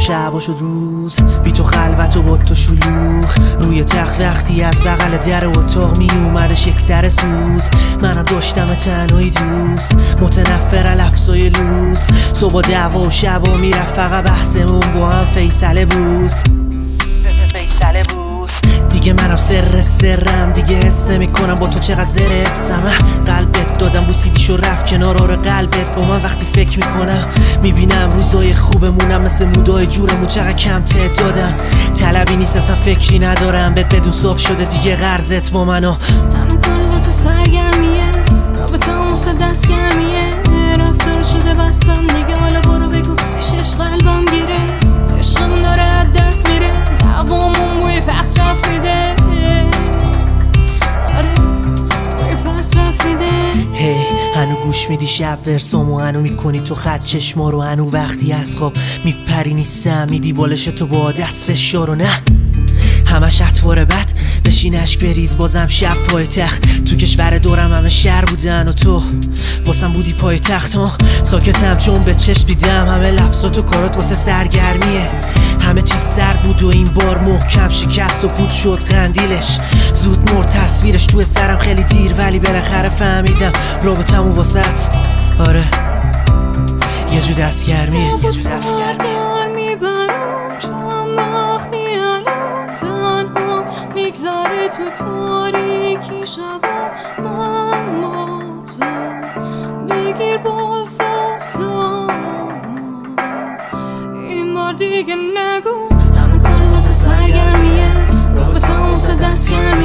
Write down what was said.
شب و شد روز، بی تو خلوت و با تو شلوغ. روی تخت وقتی از بغل در اتاق می اومدش یک سر سوز، منم داشتم تنهایی دوست، متنفر لفظای لوس. صبح دعوا و شب و میرفت فقط بحثمون با هم فیصله بوس. دیگه منم سرم، دیگه حس نمی‌کنم با تو چقدر زرسم. قلبت دادم بوسیدیشو رفت کنار آره قلبت با من. وقتی فکر میکنم میبینم روزای خوبمونم مثل مودای جورمون چقدر کم تعدادن. طلبی نیست اصلا فکری ندارم بهت، بدون صاف شده دیگه قرضت با منو. همه کار واسه سرگرمیه، رابطه هم واسه دستگرمیه. رفتار شده بستم دیگه، حالا برو بگو پیشش قلبم گیره. عشقمون داره از دست میره، دوامون بوی پس رفیده. آره بوی پس رفیده. هی هنو گوش میدی شب ورسامو، هنو میکنی تو خط چشما رو، هنو وقتی از خواب میپری نیستم میدی بالش تو با دست فشار. و نه همش اطوار بد بشین اشک بریز بازم شب پای تخت. تو کشور دورم همه شهر بودن و تو واسم بودی پای تخت. ساکتم چون به چشم دیدم همه لفظات و کارات واسه سرگرمیه. همه چیز سرد بود و این بار محکم شکست و پود شد قندیلش. زود مرد تصویرش توی سرم خیلی دیر، ولی بالاخره فهمیدم رابطمون واسط آره یه جو دستگرمیه. میگذره تو تاریکی شبا، من با تو بگیر باز دستامو، این بار دیگه نگو. همه کار واسه سرگرمیه، رابطه هم واسه دستگرمیه.